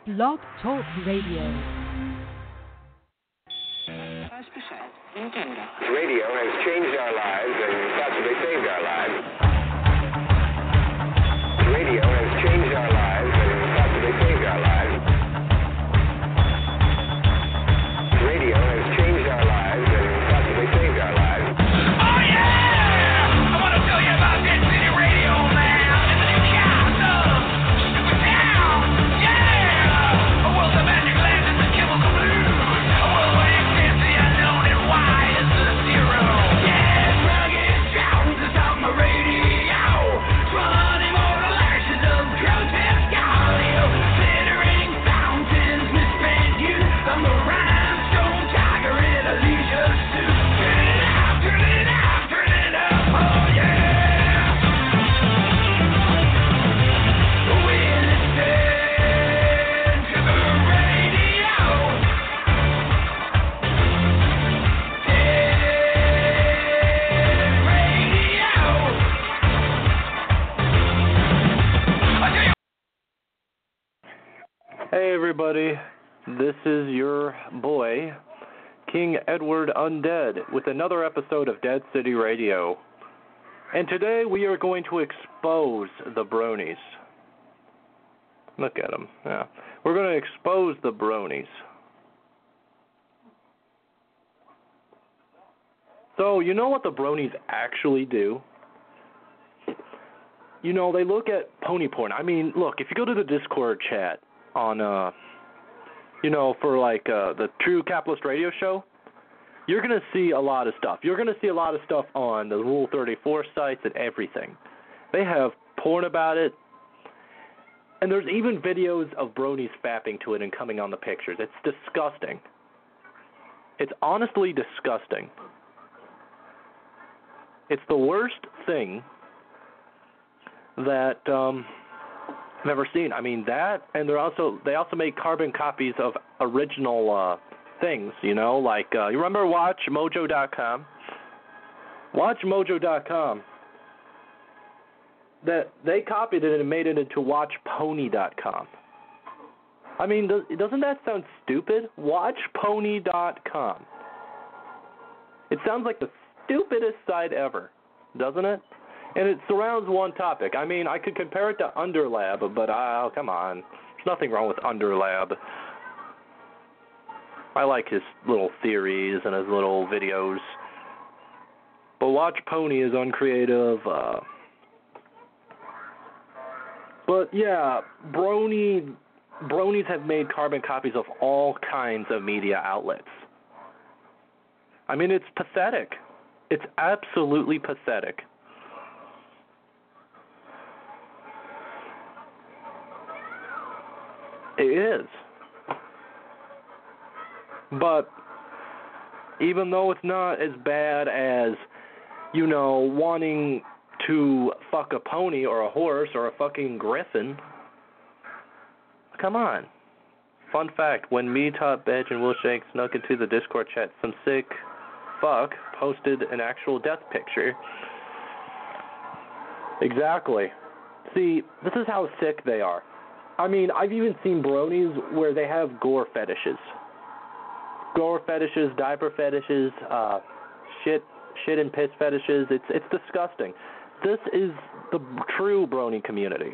Blog Talk Radio. Radio has changed our lives and possibly saved our lives. Radio has changed our lives and possibly saved our lives. Radio has changed our lives and possibly saved our lives. Oh yeah! I want to tell you about Dead City Radio, man. In the new castle, super town, yeah! A world of magic lanterns and chemical blues. A world where you can't see unknown and wide as the zero. Yeah, rugged sounds is on my radio. Running mortal ashes of grotesque audio. Glittering fountains, misspent youth. I'm the rhinestone tiger in a leisure suit. Turn it up, turn it up, turn it up, oh yeah! We listen to the radio. Hey everybody, this is your boy, King Edward Undead, with another episode of Dead City Radio. And today we are going to expose the bronies. Look at them, yeah. We're going to expose the bronies. So, you know what the bronies actually do? You know, they look at pony porn. I mean, look, if you go to the Discord chat on, for like the True Capitalist Radio Show, you're going to see a lot of stuff. You're going to see a lot of stuff on the Rule 34 sites and everything. They have porn about it, and there's even videos of bronies fapping to it and coming on the pictures. It's disgusting. It's honestly disgusting. It's the worst thing that I've ever seen. I mean, that, and they also make carbon copies of original things, you know, like, you remember WatchMojo.com? WatchMojo.com, that they copied it and made it into WatchPony.com. I mean, doesn't that sound stupid? WatchPony.com. It sounds like the stupidest site ever, doesn't it? And it surrounds one topic. I mean, I could compare it to Underlab, but come on. There's nothing wrong with Underlab. I like his little theories and his little videos. But Watch Pony is uncreative. But yeah, bronies have made carbon copies of all kinds of media outlets. I mean, it's pathetic. It's absolutely pathetic. It is. But even though it's not as bad as, you know, wanting to fuck a pony or a horse or a fucking griffin, come on. Fun fact, when me, Top Badge, and Willshank snuck into the Discord chat, some sick fuck posted an actual death picture. Exactly. See, this is how sick they are. I mean, I've even seen bronies where they have gore fetishes. Gore fetishes, diaper fetishes, shit and piss fetishes. It's disgusting. This is the true brony community.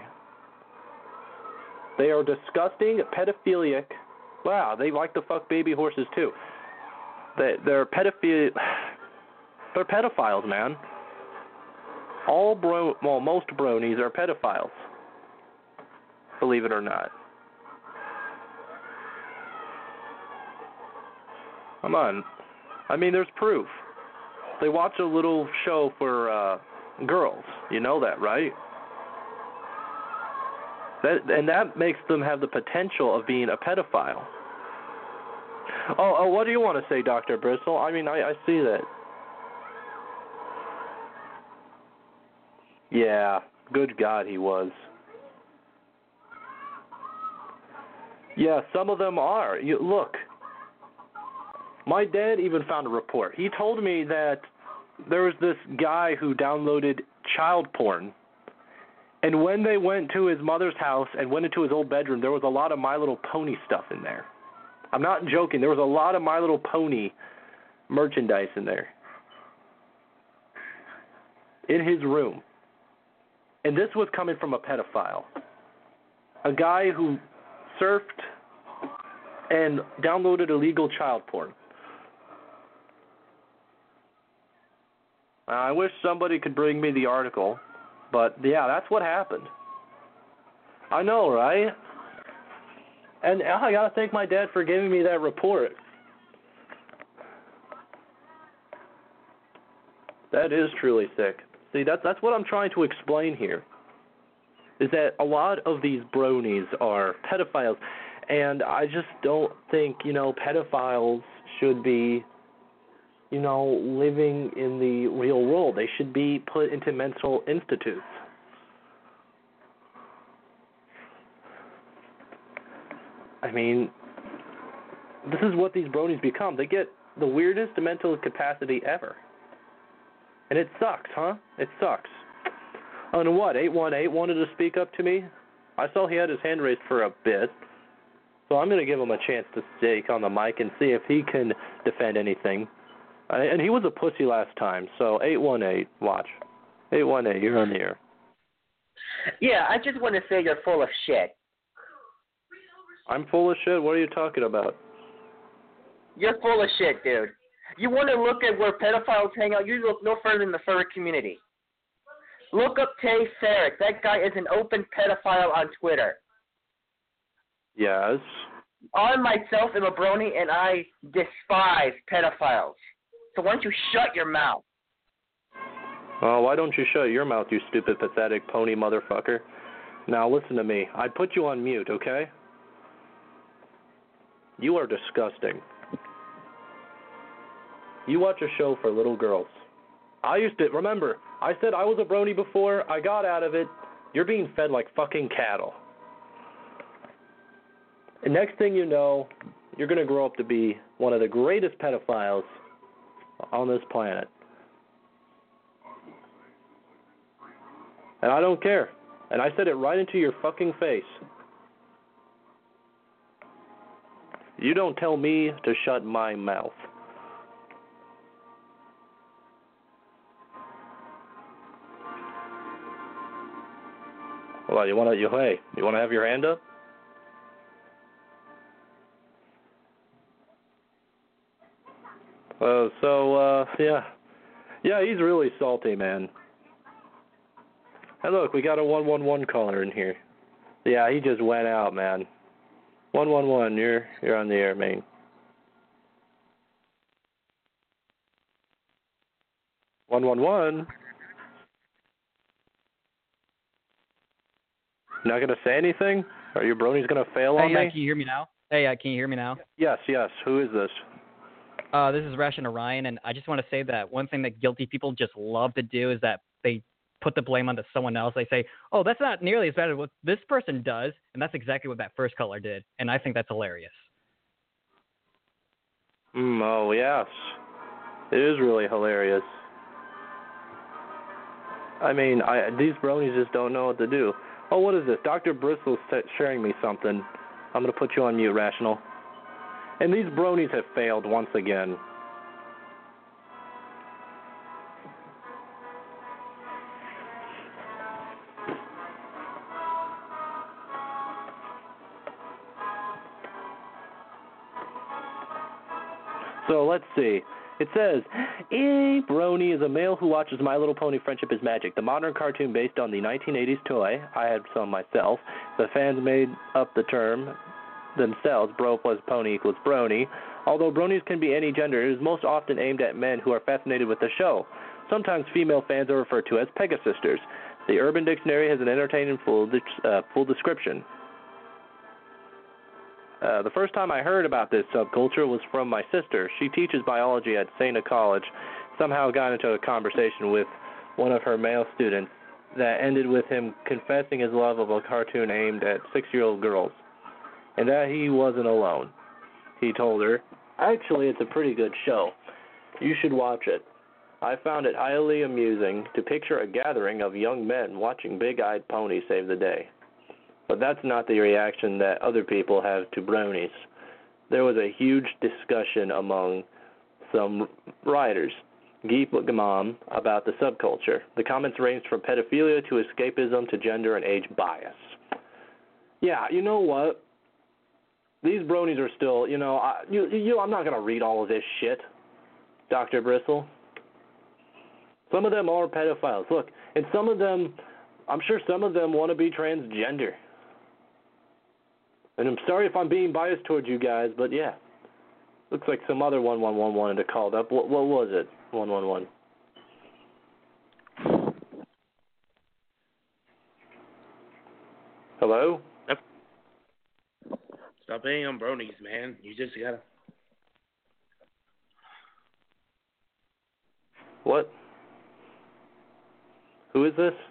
They are disgusting, pedophilic. Wow, they like to fuck baby horses too. They're pedophiles, man. Most bronies are pedophiles. Believe it or not. Come on. I mean, there's proof. They watch a little show for girls. You know that, right? That makes them have the potential of being a pedophile. Oh, what do you want to say, Dr. Bristol? I mean, I see that. Yeah, good God, he was. Yeah, some of them are. Look, my dad even found a report. He told me that there was this guy who downloaded child porn And when they went to his mother's house and went into his old bedroom, there was a lot of My Little Pony stuff in there. I'm not joking. There was a lot of My Little Pony merchandise in there. In his room. And this was coming from a pedophile. A guy who surfed and downloaded illegal child porn. I wish somebody could bring me the article, but yeah, that's what happened. I know, right? And I gotta thank my dad for giving me that report. That is truly sick. See, that's what I'm trying to explain here. Is that a lot of these bronies are pedophiles, and I just don't think, pedophiles should be, living in the real world. They should be put into mental institutes. I mean, this is what these bronies become. They get the weirdest mental capacity ever. And it sucks, huh? It sucks. And what, 818 wanted to speak up to me? I saw he had his hand raised for a bit. So I'm going to give him a chance to speak on the mic and see if he can defend anything. And he was a pussy last time, so 818, watch. 818, you're on the air. Yeah, I just want to say you're full of shit. I'm full of shit? What are you talking about? You're full of shit, dude. You want to look at where pedophiles hang out, you look no further than the furry community. Look up Tay Farrick. That guy is an open pedophile on Twitter. Yes. I myself am a brony, and I despise pedophiles. So why don't you shut your mouth? Oh, why don't you shut your mouth, you stupid, pathetic pony motherfucker? Now listen to me. I put you on mute, okay? You are disgusting. You watch a show for little girls. Remember, I said I was a brony before. I got out of it. You're being fed like fucking cattle. And next thing you know, you're going to grow up to be one of the greatest pedophiles on this planet. And I don't care. And I said it right into your fucking face. You don't tell me to shut my mouth. Well, you want to have your hand up? Yeah, he's really salty, man. Hey, look, we got a 111 caller in here. Yeah, he just went out, man. 111, you're on the air, man. One. Not going to say anything? Are your bronies going to fail on me? Can you hear me now? Can you hear me now? Yes. Who is this? This is Ration Orion, and I just want to say that one thing that guilty people just love to do is that they put the blame onto someone else. They say, oh, that's not nearly as bad as what this person does, and that's exactly what that first caller did, and I think that's hilarious. Oh, yes. It is really hilarious. I mean, these bronies just don't know what to do. Oh, what is this? Dr. Bristol's sharing me something. I'm going to put you on mute, Rational. And these bronies have failed once again. So let's see. It says, Brony is a male who watches My Little Pony Friendship is Magic, the modern cartoon based on the 1980s toy. I had some myself. The fans made up the term themselves, bro plus pony equals brony. Although bronies can be any gender, it is most often aimed at men who are fascinated with the show. Sometimes female fans are referred to as Pegasisters. The Urban Dictionary has an entertaining full description. The first time I heard about this subculture was from my sister. She teaches biology at Sana College. Somehow got into a conversation with one of her male students that ended with him confessing his love of a cartoon aimed at 6-year-old girls, and that he wasn't alone. He told her, actually, it's a pretty good show. You should watch it. I found it highly amusing to picture a gathering of young men watching big-eyed ponies save the day. But that's not the reaction that other people have to bronies. There was a huge discussion among some writers, Geep Gamam, about the subculture. The comments ranged from pedophilia to escapism to gender and age bias. Yeah, you know what? These bronies are still, I'm not going to read all of this shit, Dr. Bristle. Some of them are pedophiles. Look, and some of them, I'm sure some of them want to be transgender. And I'm sorry if I'm being biased towards you guys, but yeah. Looks like some other 111 wanted to call up. What was it, 111? Hello? Stop being on bronies, man. You just gotta... What? Who is this?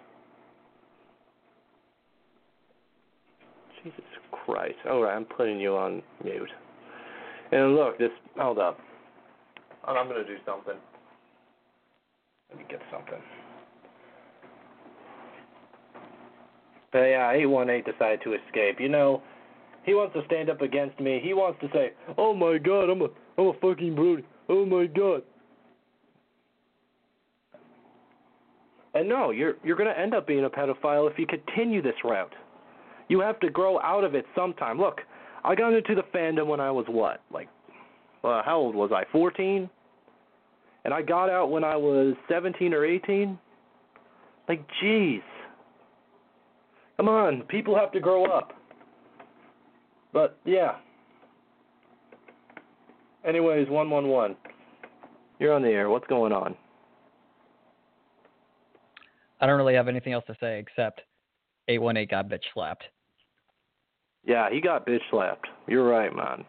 Jesus Christ. Alright, I'm putting you on mute. And look, hold up. I'm going to do something. Let me get something. But yeah, 818 decided to escape. He wants to stand up against me. He wants to say, "Oh my God, I'm a fucking brody. Oh my God." And no, you're going to end up being a pedophile if you continue this route. You have to grow out of it sometime. Look, I got into the fandom when I was what? How old was I? 14? And I got out when I was 17 or 18? Jeez. Come on, people have to grow up. But, yeah. Anyways, 111. You're on the air. What's going on? I don't really have anything else to say except 818 got bitch slapped. Yeah, he got bitch slapped. You're right, man.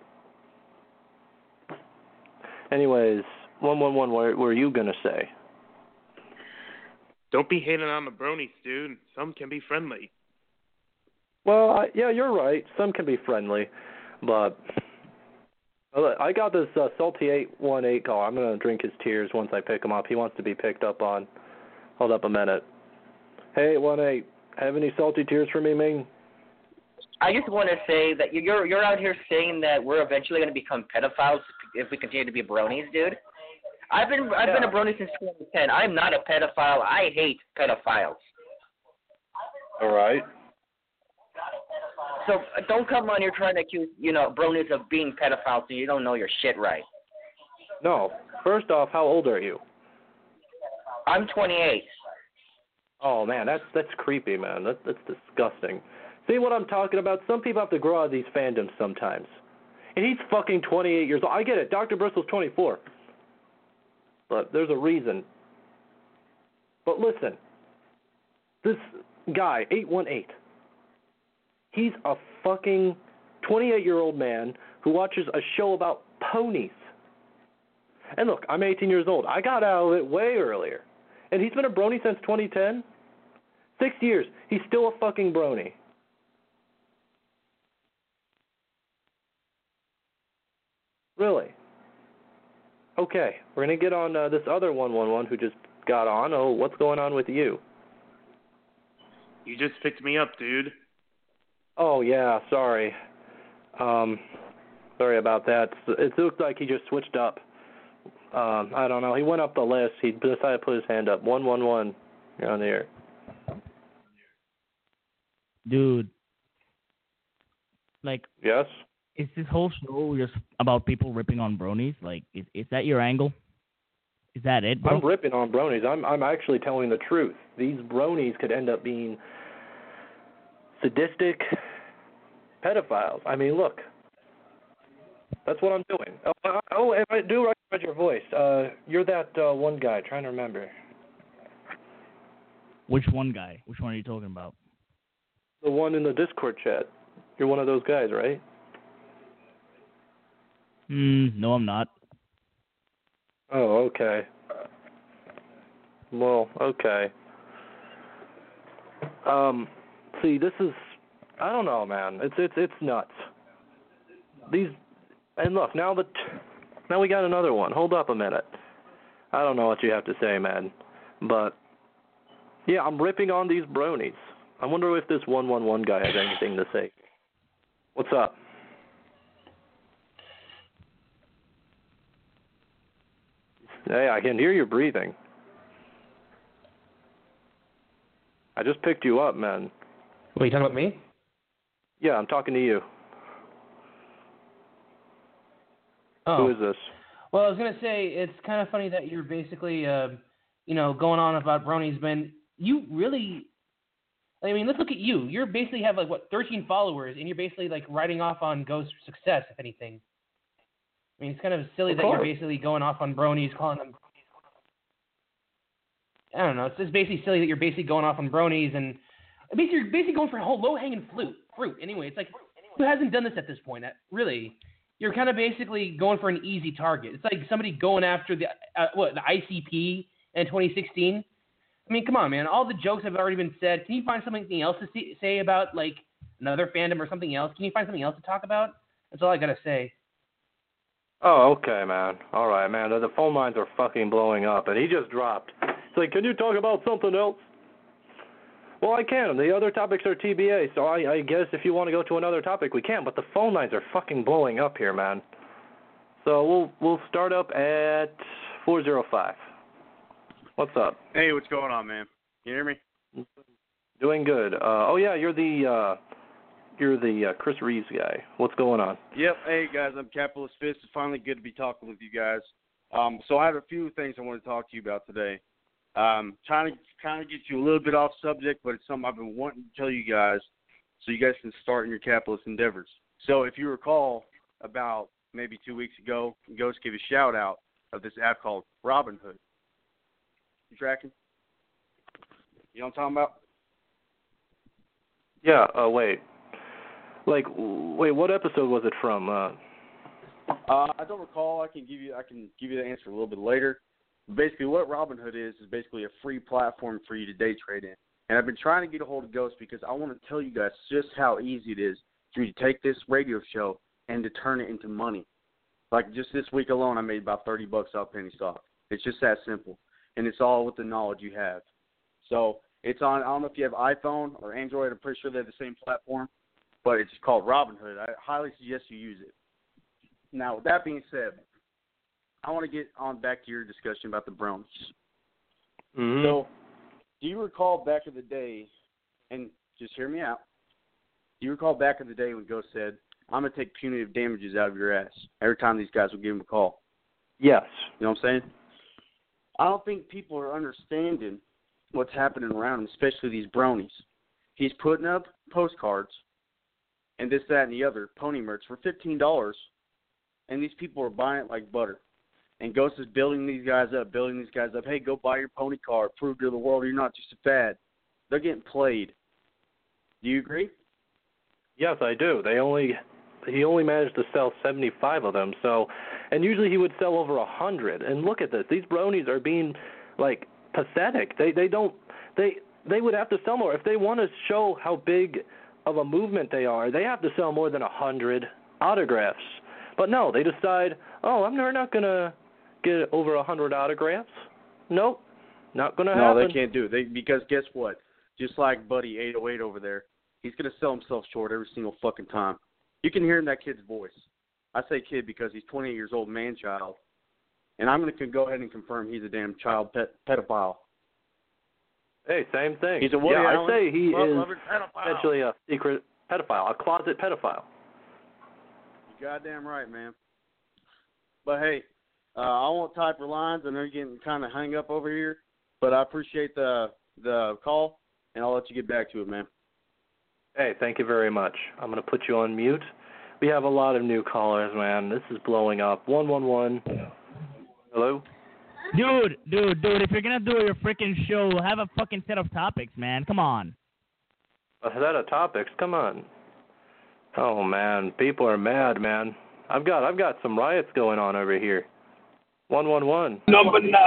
Anyways, 111, what were you going to say? Don't be hating on the bronies, dude. Some can be friendly. Well, yeah, you're right. Some can be friendly, but I got this Salty 818 call. I'm going to drink his tears once I pick him up. He wants to be picked up on. Hold up a minute. Hey, 818, have any salty tears for me, Ming? I just want to say that you're out here saying that we're eventually going to become pedophiles if we continue to be bronies, dude. I've been a brony since 2010. I'm not a pedophile. I hate pedophiles. All right. So don't come on here trying to accuse bronies of being pedophiles and you don't know your shit right. No. First off, how old are you? I'm 28. Oh man, that's creepy, man. That's disgusting. See what I'm talking about? Some people have to grow out of these fandoms sometimes. And he's fucking 28 years old. I get it. Dr. Bristle's 24. But there's a reason. But listen. This guy, 818, he's a fucking 28-year-old man who watches a show about ponies. And look, I'm 18 years old. I got out of it way earlier. And he's been a brony since 2010. 6 years. He's still a fucking brony. Really? Okay, we're going to get on this other 111 who just got on. Oh, what's going on with you? You just picked me up, dude. Oh, yeah, sorry. Sorry about that. It looked like he just switched up. I don't know. He went up the list. He decided to put his hand up. 111. You're on the air. Dude. Yes? Is this whole show just about people ripping on bronies? Is that your angle? Is that it, bro? I'm ripping on bronies. I'm actually telling the truth. These bronies could end up being sadistic pedophiles. I mean, look. That's what I'm doing. Oh, if I do recognize your voice, you're that one guy. Trying to remember. Which one guy? Which one are you talking about? The one in the Discord chat. You're one of those guys, right? No, I'm not. Oh, okay. Well, okay. See, this is, I don't know, man. It's nuts. And look, now we got another one. Hold up a minute. I don't know what you have to say, man. But, yeah, I'm ripping on these bronies. I wonder if this 111 guy has anything to say. What's up? Hey, I can hear you breathing. I just picked you up, man. What, are you talking about me? Yeah, I'm talking to you. Oh. Who is this? Well, I was going to say, it's kind of funny that you're basically, going on about bronies, but you really, I mean, let's look at you. You basically have, 13 followers, and you're basically, riding off on Ghost's success, if anything. I mean, it's kind of silly that you're basically going off on bronies, calling them, I don't know, it's just basically silly that you're basically going off on bronies, and you're basically going for a whole low-hanging fruit. Anyway, it's like, who hasn't done this at this point? Really? You're kind of basically going for an easy target. It's like somebody going after the ICP in 2016. I mean, come on, man. All the jokes have already been said. Can you find something else to say about, another fandom or something else? Can you find something else to talk about? That's all I got to say. Oh, okay, man. All right, man. The phone lines are fucking blowing up, and he just dropped. It's like, can you talk about something else? Well, I can. The other topics are TBA, so I guess if you want to go to another topic, we can. But the phone lines are fucking blowing up here, man. So we'll start up at 405. What's up? Hey, what's going on, man? Can you hear me? Doing good. You're the Chris Reeves guy. What's going on? Yep. Hey, guys, I'm Capitalist Fist. It's finally good to be talking with you guys. So I have a few things I want to talk to you about today. Trying to kind of get you a little bit off subject, but it's something I've been wanting to tell you guys so you guys can start in your capitalist endeavors. So if you recall, about maybe 2 weeks ago, Ghost gave a shout-out of this app called Robinhood. You tracking? You know what I'm talking about? Yeah, wait. What episode was it from? I don't recall. I can give you the answer a little bit later. Basically, what Robinhood is basically a free platform for you to day trade in. And I've been trying to get a hold of Ghost because I want to tell you guys just how easy it is for you to take this radio show and to turn it into money. Like just this week alone, I made about $30 off penny stock. It's just that simple, and it's all with the knowledge you have. So it's on. I don't know if you have iPhone or Android. I'm pretty sure they're the same platform, but it's called Robinhood. I highly suggest you use it. Now, with that being said, I want to get on back to your discussion about the Browns. Mm-hmm. So, do you recall back in the day, and just hear me out, do you recall back in the day when Ghost said, I'm going to take punitive damages out of your ass every time these guys would give him a call? Yes. You know what I'm saying? I don't think people are understanding what's happening around him, especially these bronies. He's putting up postcards and this, that, and the other, pony merch for $15, and these people are buying it like butter. And Ghost is building these guys up. Hey, go buy your pony card. Prove to the world you're not just a fad. They're getting played. Do you agree? Yes, I do. He only managed to sell 75 of them. So, and usually he would sell over 100. And look at this. These bronies are being pathetic. They would have to sell more if they want to show how big of a movement they are. They have to sell more than 100 autographs. But no, they decide, we're not going to get over 100 autographs. Nope, not going to happen. No, they can't do it. Because guess what? Just like Buddy 808 over there, he's going to sell himself short every single fucking time. You can hear in that kid's voice. I say kid because he's 28 years old, man-child. And I'm going to go ahead and confirm he's a damn child pedophile. Hey, same thing. He's a Woody Allen. I say he is pedophile. essentially a secret pedophile, a closet pedophile. You're goddamn right, man. But hey, I won't type your lines. I know you're getting kind of hung up over here, but I appreciate the call, and I'll let you get back to it, man. Hey, thank you very much. I'm going to put you on mute. We have a lot of new callers, man. This is blowing up. 111. Hello? Dude, if you're going to do your freaking show, have a fucking set of topics, man. Come on. A set of topics? Come on. Oh, man. People are mad, man. I've got some riots going on over here. 111. Number 9,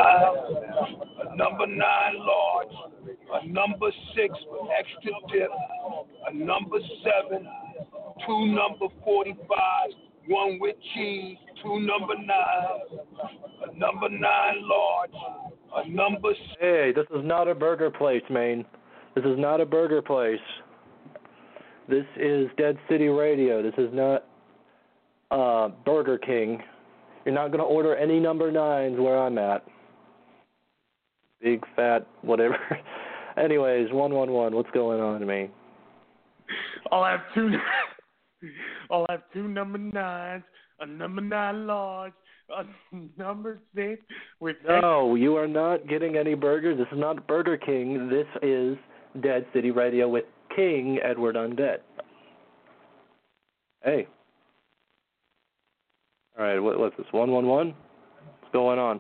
a number 9 large, a number 6 with extra dip, a number 7, 2 number 45s, 1 with cheese, 2 number 9, a number 9 large, a number. Hey, this is not a burger place, man. This is not a burger place. This is Dead City Radio. This is not Burger King. You're not going to order any number 9s where I'm at. Big, fat, whatever. Anyways, 111, what's going on, man? I'll have two number 9s, a number 9 large, a number 6 with. No, you are not getting any burgers. This is not Burger King. This is Dead City Radio with King Edward Undead. Hey. All right, what's this? 111? What's going on?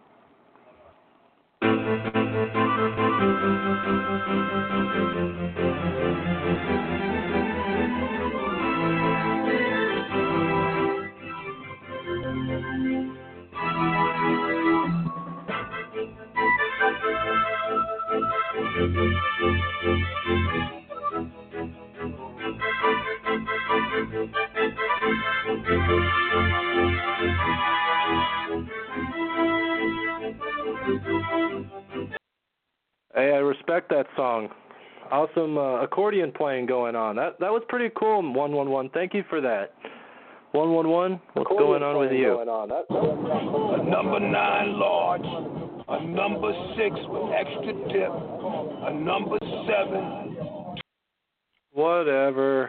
Hey, I respect that song. Awesome accordion playing going on. That was pretty cool, 111. Thank you for that. 111, what's going on with you? A number 9 large, a number 6 with extra dip, a number 7. Whatever.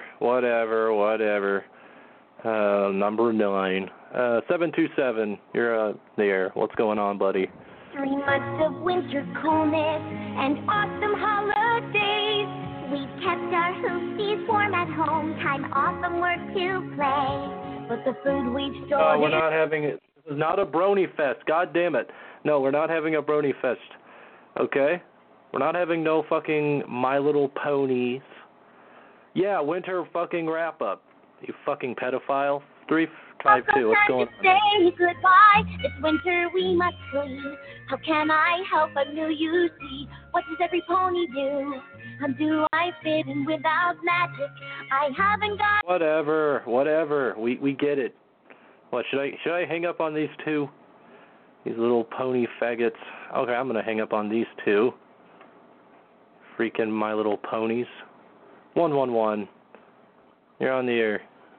Number 9. 727, you're there. What's going on, buddy? 3 months of winter coolness and awesome holidays. We kept our hoopties warm at home, time off from work to play. But the food we've stored. No, we're not having it. This is not a brony fest. God damn it. No, we're not having a brony fest. Okay? We're not having no fucking My Little Ponies. Yeah, winter fucking wrap up. You fucking pedophile. 352. What's going on? Say goodbye. It's winter, we must flee. How can I help but knew you see? What does every pony do? How do I fit in without magic? I haven't got. Whatever. We get it. What should I hang up on these two? These little pony faggots. Okay, I'm gonna hang up on these two. Freaking My Little Ponies. 111. You're on the air.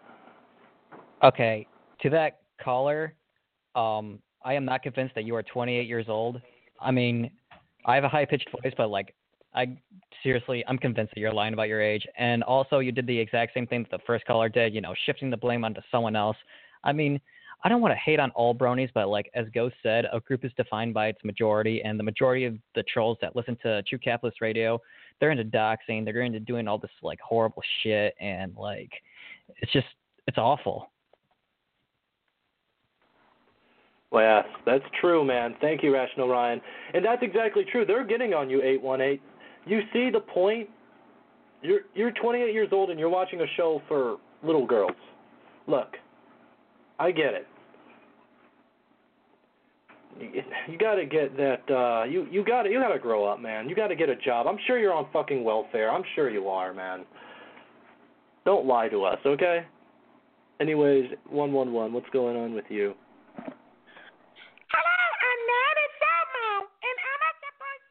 Okay, to that caller, I am not convinced that you are 28 years old. I mean, I have a high-pitched voice, but, I'm convinced that you're lying about your age. And also, you did the exact same thing that the first caller did, shifting the blame onto someone else. I mean, I don't want to hate on all bronies, but, as Ghost said, a group is defined by its majority, and the majority of the trolls that listen to True Capitalist Radio, they're into doxing, they're into doing all this, horrible shit, and, it's awful. Well, yes, that's true, man. Thank you, Rational Ryan. And that's exactly true. They're getting on you, 818. You see the point? You're 28 years old and you're watching a show for little girls. Look, I get it. You got to get that. You got to grow up, man. You got to get a job. I'm sure you're on fucking welfare. I'm sure you are, man. Don't lie to us, okay? Anyways, 111. What's going on with you? Hello, I'm Nana Samo, and I'm at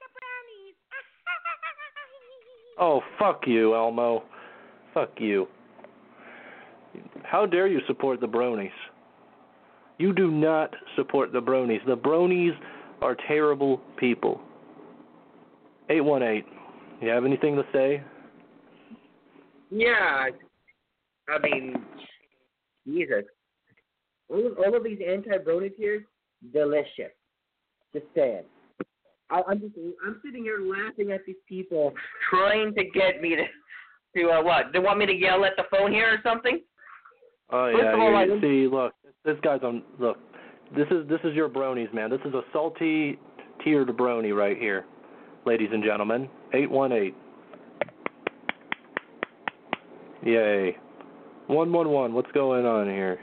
the Bronies. Oh, fuck you, Elmo. Fuck you. How dare you support the bronies? You do not support the bronies. The bronies are terrible people. 818, you have anything to say? Yeah, I mean, Jesus. All of these anti-brony tears, delicious. Just saying. I'm sitting here laughing at these people trying to get me to what? They want me to yell at the phone here or something? Oh yeah. See, look, this guy's on. Look, this is your bronies, man. This is a salty tiered brony right here, ladies and gentlemen. 818. Yay. 111. What's going on here?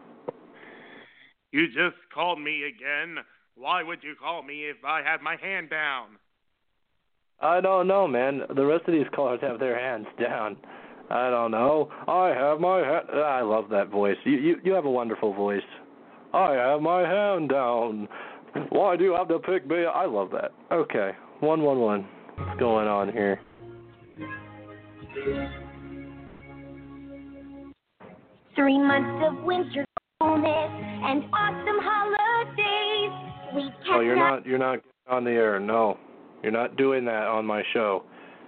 You just called me again. Why would you call me if I had my hand down? I don't know, man. The rest of these callers have their hands down. I don't know. I have my hand. I love that voice. You have a wonderful voice. I have my hand down. Why do you have to pick me? I love that. Okay, 111. What's going on here? Three months of winter coolness and awesome holidays. We kept Oh, you're not on the air. No, you're not doing that on my show.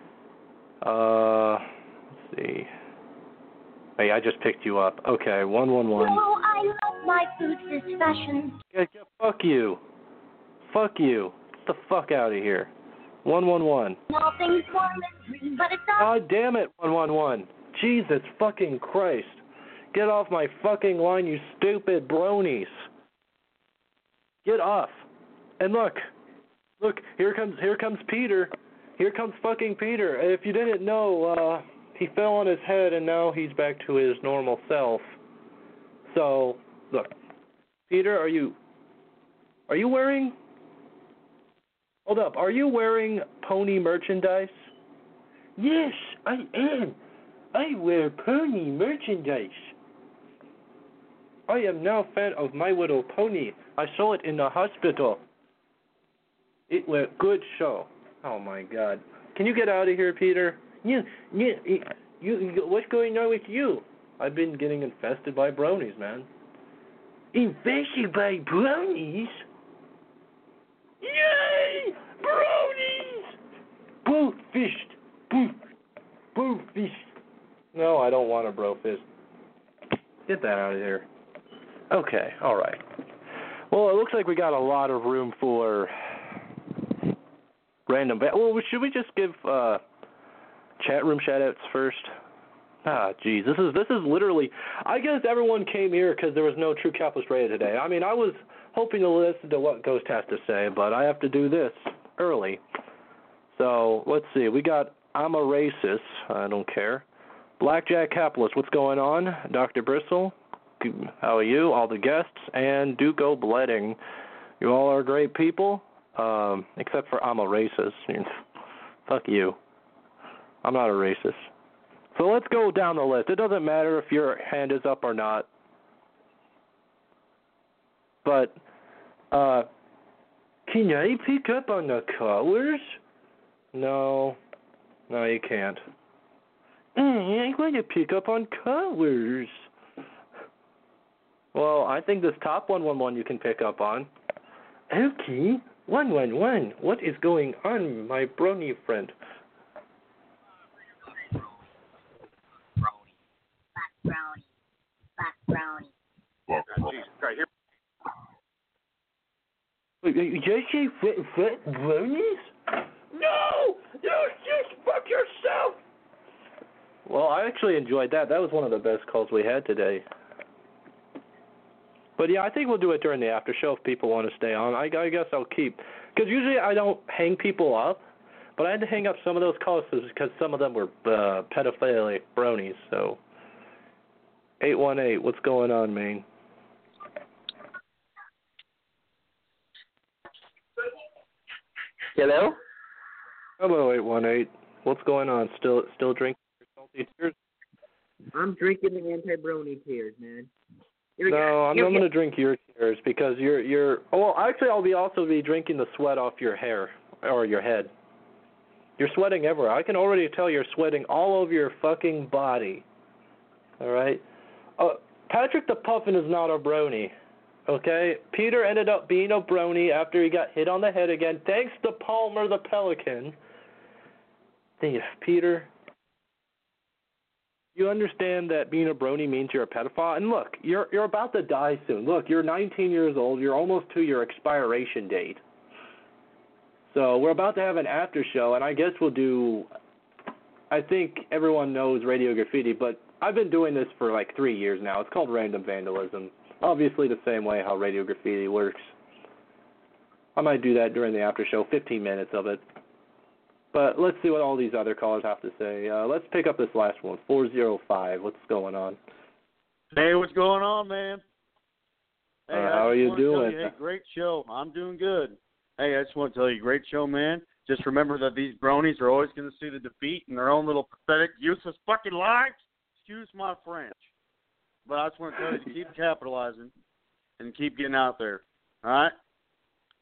Let's see. Hey, I just picked you up. Okay, 111. No, I love my boots this fashion. Fuck you. Fuck you. Get the fuck out of here. 111. Nothing's warm and green, but it's all. God damn it, 111. Jesus fucking Christ. Get off my fucking line, you stupid bronies. Get off. And look, here comes Peter. Here comes fucking Peter. If you didn't know, he fell on his head and now he's back to his normal self. So, look, Peter, are you wearing? Hold up, are you wearing pony merchandise? Yes, I am. I wear pony merchandise. I am now a fan of My Little Pony. I saw it in the hospital. It was a good show. Oh my God! Can you get out of here, Peter? You, what's going on with you? I've been getting infested by bronies, man. Infested by bronies? Yay! Bronies! Bro fished. Bro fished. No, I don't want a bro fist. Get that out of here. Okay, all right. Well, it looks like we got a lot of room for random. Well, should we just give chat room shout-outs first? Ah, geez, this is literally. I guess everyone came here because there was no True Capitalist Radio today. I mean, I was hoping to listen to what Ghost has to say, but I have to do this early. So let's see. We got I'm a Racist. I don't care. Blackjack Capitalist. What's going on? Dr. Bristle. How are you? All the guests and Duco Bledding. You all are great people. Except for I'm a racist. Fuck you. I'm not a racist. So let's go down the list. It doesn't matter if your hand is up or not. But, can I pick up on the colors? No, you can't. I want to pick up on colors. Well, I think this top 111 you can pick up on. Okay. 111, what is going on, my brony friend? Black brownie. Jesus Christ, here. Wait, you just say fat bronies? No! You just fuck yourself! Well, I actually enjoyed that. That was one of the best calls we had today. But yeah, I think we'll do it during the after show if people want to stay on. I guess I'll keep, because usually I don't hang people up, but I had to hang up some of those calls because some of them were pedophilic bronies. So 818, what's going on, man? Hello? Hello, 818. What's going on? Still drinking your salty tears? I'm drinking the anti-brony tears, man. No, I'm going to drink your tears because you're. Well, actually, I'll also be drinking the sweat off your hair or your head. You're sweating everywhere. I can already tell you're sweating all over your fucking body. All right. Patrick the Puffin is not a brony. Okay. Peter ended up being a brony after he got hit on the head again, thanks to Palmer the Pelican. Peter. You understand that being a brony means you're a pedophile? And look, you're about to die soon. Look, you're 19 years old. You're almost to your expiration date. So we're about to have an after show, and I guess we'll do, I think everyone knows Radio Graffiti, but I've been doing this for like 3 years now. It's called Random Vandalism. Obviously the same way how Radio Graffiti works. I might do that during the after show, 15 minutes of it. But let's see what all these other callers have to say. Let's pick up this last one, 405. What's going on? Hey, what's going on, man? Hey, how are you doing? Hey, great show. I'm doing good. Hey, I just want to tell you, great show, man. Just remember that these bronies are always going to see the defeat in their own little pathetic, useless fucking lives. Excuse my French. But I just want to tell you to keep capitalizing and keep getting out there. All right?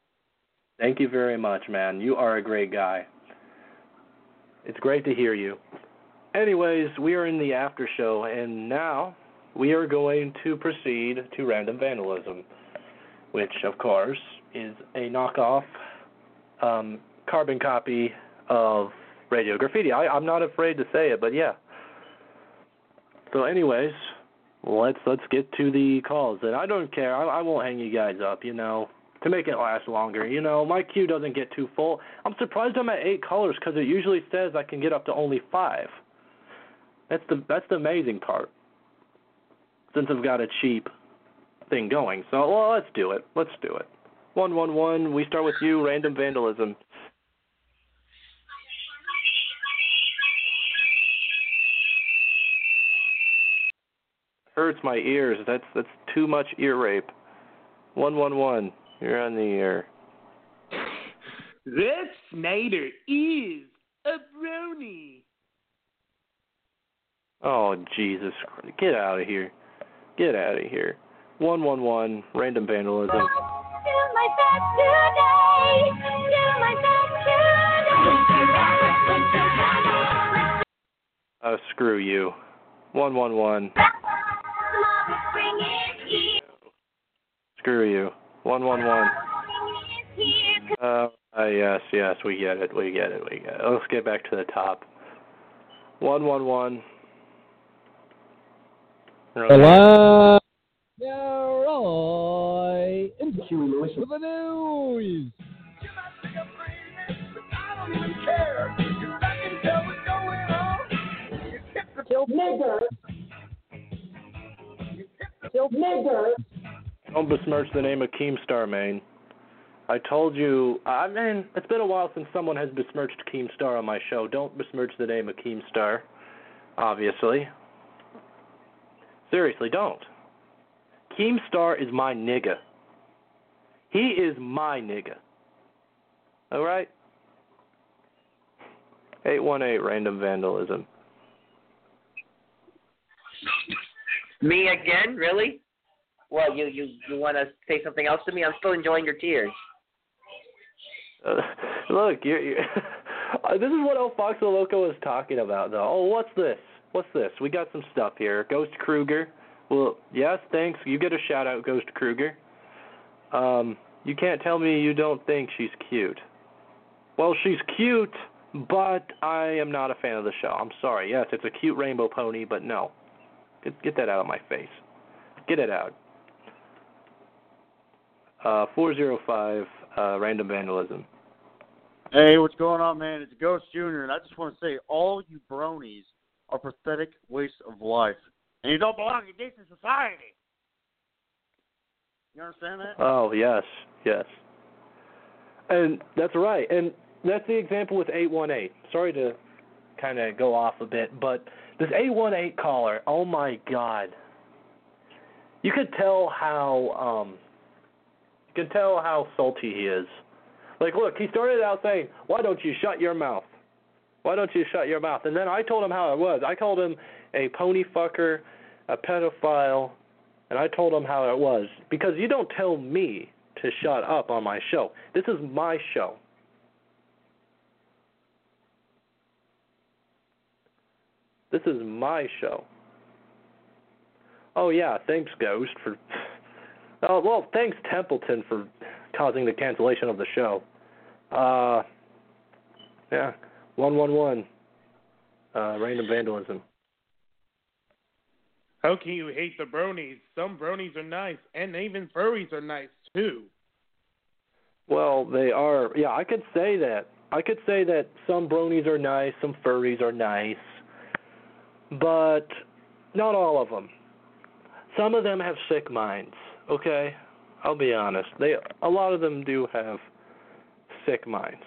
Thank you very much, man. You are a great guy. It's great to hear you. Anyways, we are in the after show, and now we are going to proceed to Random Vandalism, which, of course, is a knockoff carbon copy of Radio Graffiti. I'm not afraid to say it, but yeah. So anyways, let's get to the calls. And I don't care. I won't hang you guys up, to make it last longer. My queue doesn't get too full. I'm surprised I'm at 8 callers because it usually says I can get up to only 5. That's the amazing part. Since I've got a cheap thing going. So, well, let's do it. 111, we start with you, Random Vandalism. Hurts my ears. That's too much ear rape. 111, you're on the air. This Snyder is a brony. Oh, Jesus. Get out of here. 111, Random Vandalism. Do my best today. Do my best today. Oh, screw you. 111. Screw you. 111. Yes, we get it. Let's get back to the top. 111. Hello. Roy. And Huey Lewis with the news. Nigger. Don't besmirch the name of Keemstar, man. I told you, it's been a while since someone has besmirched Keemstar on my show. Don't besmirch the name of Keemstar, obviously. Seriously, don't. Keemstar is my nigga. He is my nigga. All right? 818, Random Vandalism. Me again? Really? What, you want to say something else to me? I'm still enjoying your tears. Look, you're this is what El Foxo Loco was talking about, though. Oh, what's this? We got some stuff here. Ghost Kruger. Well, yes, thanks. You get a shout-out, Ghost Kruger. You can't tell me you don't think she's cute. Well, she's cute, but I am not a fan of the show. I'm sorry. Yes, it's a cute rainbow pony, but no. Get that out of my face. Get it out. 405, Random Vandalism. Hey, what's going on, man? It's Ghost Jr., and I just want to say all you bronies are pathetic waste of life. And you don't belong in decent society. You understand that? Oh, yes. And that's right. And that's the example with 818. Sorry to kind of go off a bit, but this 818 caller, oh my God. You could tell how salty he is. Like, look, he started out saying, "Why don't you shut your mouth? Why don't you shut your mouth?" And then I told him how it was. I called him a pony fucker, a pedophile, and I told him how it was. Because you don't tell me to shut up on my show. This is my show. This is my show. Oh, yeah, thanks, Ghost, for... Oh, well, thanks, Templeton, for causing the cancellation of the show. Yeah, 111, Random Vandalism. How can you hate the bronies? Some bronies are nice, and even furries are nice, too. Well, they are. Yeah, I could say that. I could say that some bronies are nice, some furries are nice, but not all of them. Some of them have sick minds, okay? I'll be honest. A lot of them do have sick minds.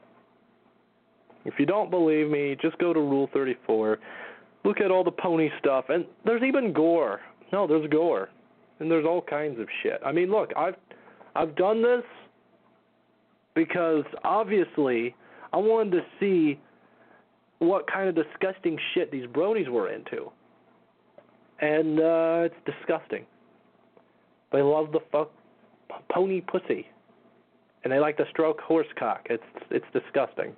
If you don't believe me, just go to Rule 34. Look at all the pony stuff, and there's even gore. No, there's gore, and there's all kinds of shit. I mean, look, I've done this because obviously I wanted to see what kind of disgusting shit these bronies were into, and it's disgusting. They love the pony pussy, and they like to stroke horse cock. It's disgusting.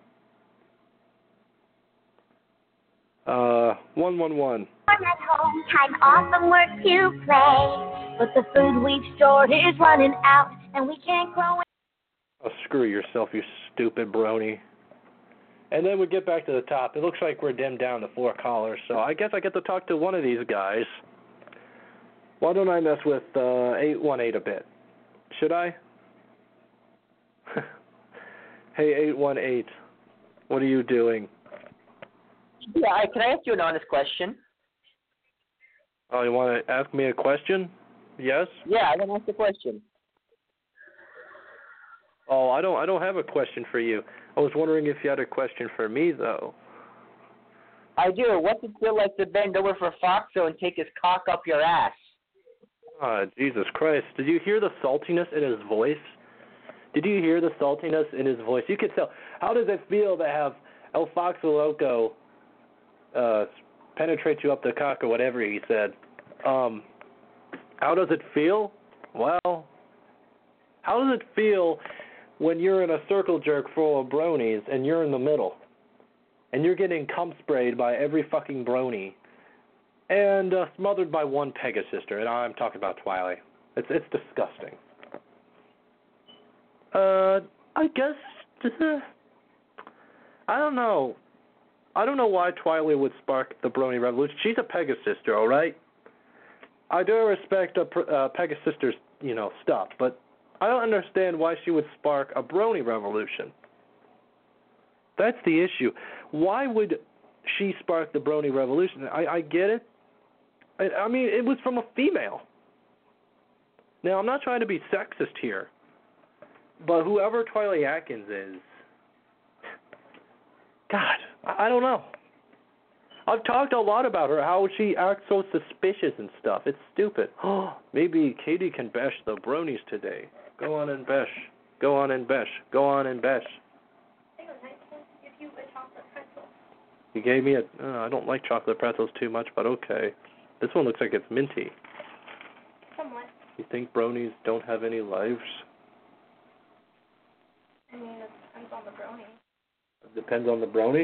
111. I'm at home, time off from work to play. But the food we've stored is running out, and we can't grow it. Oh, screw yourself, you stupid brony. And then we get back to the top. It looks like we're dimmed down to 4 callers, so I guess I get to talk to one of these guys. Why don't I mess with 818 a bit? Should I? Hey, 818, what are you doing? Yeah, can I ask you an honest question? Oh, you want to ask me a question? Yes? Yeah, I want to ask a question. Oh, I don't have a question for you. I was wondering if you had a question for me, though. I do. What's it feel like to bend over for Foxo and take his cock up your ass? Ah, Jesus Christ. Did you hear the saltiness in his voice? Did you hear the saltiness in his voice? You could tell. How does it feel to have El Foxo Loco penetrate you up the cock or whatever he said? How does it feel? Well, how does it feel when you're in a circle jerk full of bronies and you're in the middle and you're getting cum sprayed by every fucking brony and smothered by one Pegasister? And I'm talking about Twilight. It's disgusting. I guess I don't know. I don't know why Twilight would spark the brony revolution. She's a Pegasister, all right? I do respect Pegasister's, stuff, but I don't understand why she would spark a brony revolution. That's the issue. Why would she spark the brony revolution? I get it. I mean, it was from a female. Now, I'm not trying to be sexist here, but whoever Twilight Atkins is, God, I don't know. I've talked a lot about her, how she acts so suspicious and stuff. It's stupid. Maybe Katie can bash the bronies today. Go on and bash. Go on and bash. Go on and bash. You gave me I don't like chocolate pretzels too much, but okay. This one looks like it's minty. Somewhat. You think bronies don't have any lives? I mean, it depends on the brony. It depends on the brony?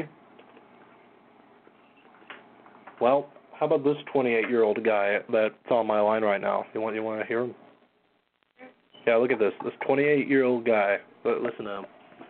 Well, how about this 28-year-old guy that's on my line right now? You want to hear him? Yeah, look at this. This 28-year-old guy. Listen to him.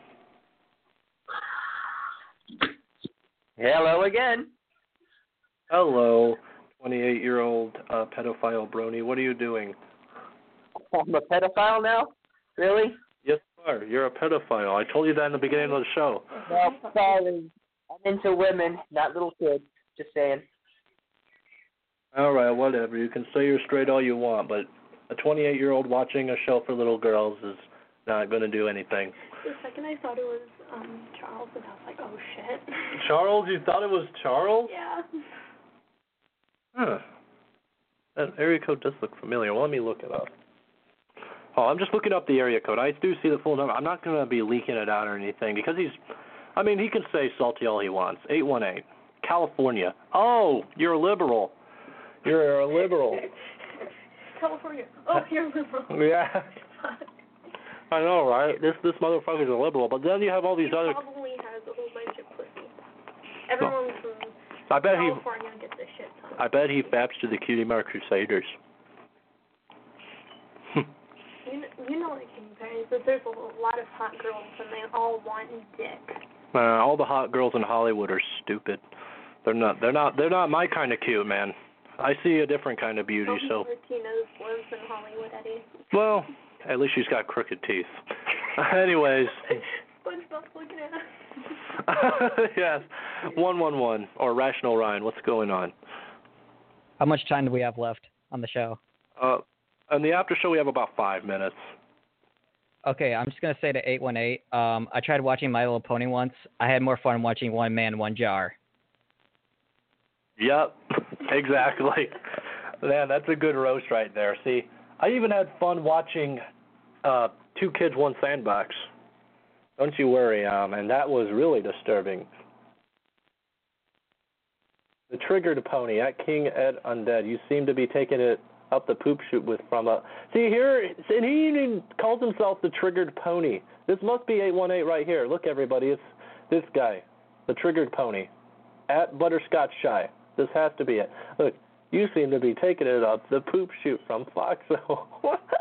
Hello again. Hello, 28-year-old pedophile brony. What are you doing? I'm a pedophile now? Really? Yes, you are. You're a pedophile. I told you that in the beginning of the show. No, sorry. I'm into women, not little kids. Just saying. All right, whatever. You can say you're straight all you want, but a 28-year-old watching a show for little girls is not going to do anything. The second I thought it was Charles, and I was like, oh, shit. Charles? You thought it was Charles? Yeah. Huh. That area code does look familiar. Well, let me look it up. Oh, I'm just looking up the area code. I do see the full number. I'm not going to be leaking it out or anything because he can say salty all he wants. 818, California. Oh, you're a liberal. You're a liberal. California. Oh, you're a liberal. Yeah. I know, right? This motherfucker's a liberal, but then you have all these other. He probably has a whole bunch of pussy. Everyone from California gets this shit ton. I bet he faps to the Cutie Mark Crusaders. You know what I mean, guys, that there's a lot of hot girls and they all want dick. All the hot girls in Hollywood are stupid. They're not my kind of cute, man. I see a different kind of beauty, so. Martinez lives in Hollywood, Eddie. Well, at least she's got crooked teeth. Anyways. SpongeBob's looking at us. Yes. 111 or Rational Ryan. What's going on? How much time do we have left on the show? On the after show, we have about 5 minutes. Okay, I'm just going to say to 818, I tried watching My Little Pony once. I had more fun watching One Man, One Jar. Yep, exactly. Man, that's a good roast right there. See, I even had fun watching Two Kids, One Sandbox. Don't you worry, and that was really disturbing. The Triggered Pony at King Ed Undead. You seem to be taking it up the poop chute with from a. See here, and he even calls himself the Triggered Pony. This must be 818 right here. Look, everybody, it's this guy, the Triggered Pony, at Butterscotch Shy. This has to be it. Look, you seem to be taking it up the poop chute from Foxhole.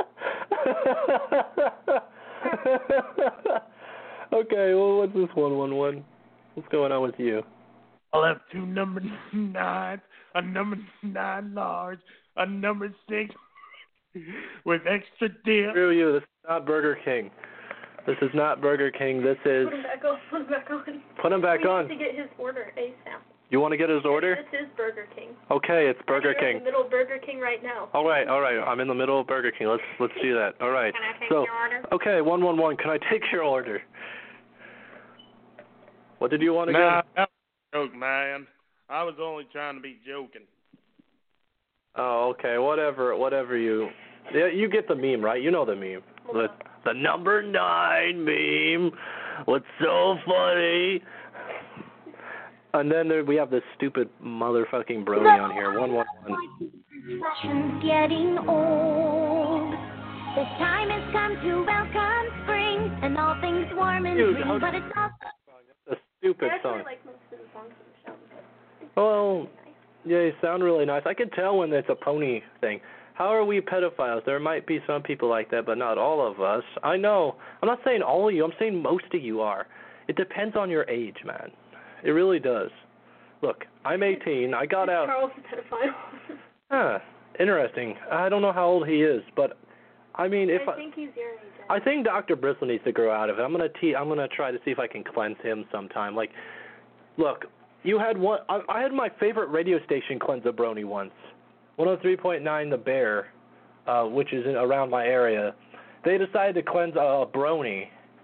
Okay, well, what's this 111? What's going on with you? I'll have 2 number 9s, a number 9 large, a number 6 with extra dip. Screw you, this is not Burger King. This is not Burger King, this is... Put him back on. Put him back on. Put him back on. We need to get his order ASAP. You want to get his order? This is Burger King. Okay, it's Burger You're King. in the middle of Burger King right now. All right. I'm in the middle of Burger King. Let's do that. All right. Can I take your order? Okay, 111. Can I take your order? What did you want to Nah, get? that was a joke, man. I was only trying to be joking. Oh, okay. Whatever you. Yeah, you get the meme, right? You know the meme. The number 9 meme. What's so funny? And then we have this stupid motherfucking Brody on here. 111. Fashion's getting old. The time has come to welcome spring and all things warm and green, but it's also A stupid I song. actually like most of the songs in the show. Well, yeah, you sound really nice. I can tell when it's a pony thing. How are we pedophiles? There might be some people like that, but not all of us. I know. I'm not saying all of you. I'm saying most of you are. It depends on your age, man. It really does. Look, I'm 18. I got out. Charles is a pedophile. Huh. Interesting. I don't know how old he is, but I mean, if I think he's your age. I think Dr. Bristol needs to grow out of it. I'm gonna try to see if I can cleanse him sometime. Like, look, you had one. I had my favorite radio station cleanse a brony once. 103.9 The Bear, which is around my area. They decided to cleanse a brony.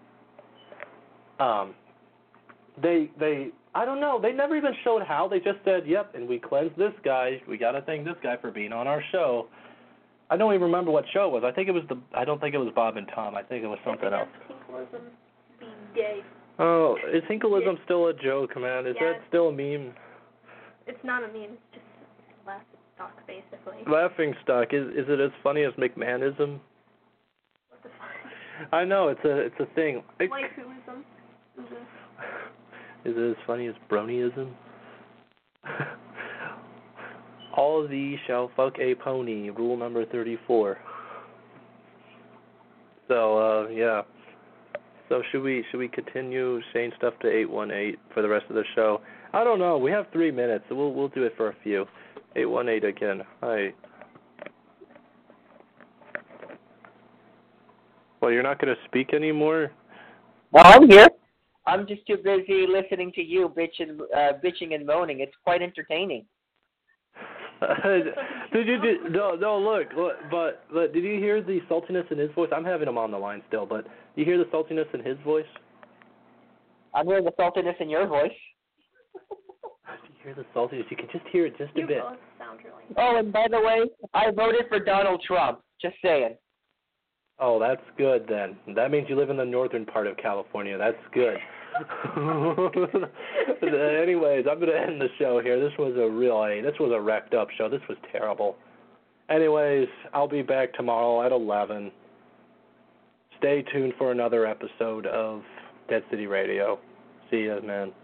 They I don't know. They never even showed how. They just said, "Yep," and we cleansed this guy. We got to thank this guy for being on our show. I don't even remember what show it was. I don't think it was Bob and Tom. I think it was something else. Tinklism be gay. Oh, is Hinkleism still a joke, man? Is that still a meme? It's not a meme. It's just laugh stock, basically. Laughing stock. Is it as funny as McMahonism? What the fuck? I know it's a thing. Waifuism. Is it as funny as bronyism? All of these shall fuck a pony. Rule number 34. So yeah. So should we continue saying stuff to 818 for the rest of the show? I don't know. We have 3 minutes, so we'll do it for a few. 818 again. Hi. Well, you're not going to speak anymore? Well, I'm here. I'm just too busy listening to you bitching and moaning. It's quite entertaining. Look, but did you hear the saltiness in his voice? I'm having him on the line still, but you hear the saltiness in his voice? I'm hearing the saltiness in your voice. You hear the saltiness? You can just hear it just a bit. You both sound really nice. Oh, and by the way, I voted for Donald Trump. Just saying. Oh, that's good then. That means you live in the northern part of California. That's good. Anyways, I'm going to end the show here. This was a wrecked up show. This was terrible. Anyways, I'll be back tomorrow at 11. Stay tuned for another episode of Dead City Radio. See ya, man.